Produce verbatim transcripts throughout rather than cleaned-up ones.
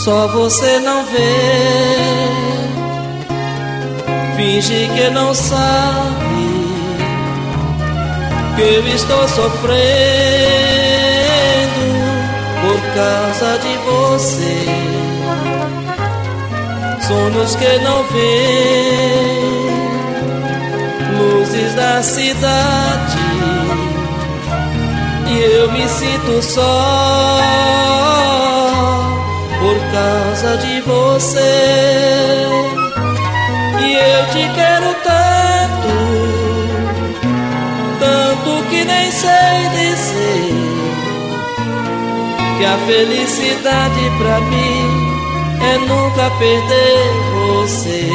Só você não vê, finge que não sabe que eu estou sofrendo por causa de você. Sonhos que não vê, luzes da cidade, e eu me sinto só por causa de você. E eu te quero tanto, tanto que nem sei dizer que a felicidade pra mim é nunca perder você.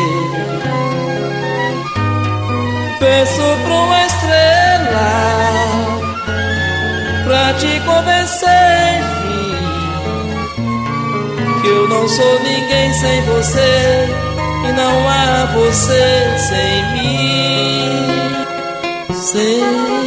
Peço pra uma estrela pra te convencer, enfim, que eu não sou ninguém sem você e não há você sem mim. Sem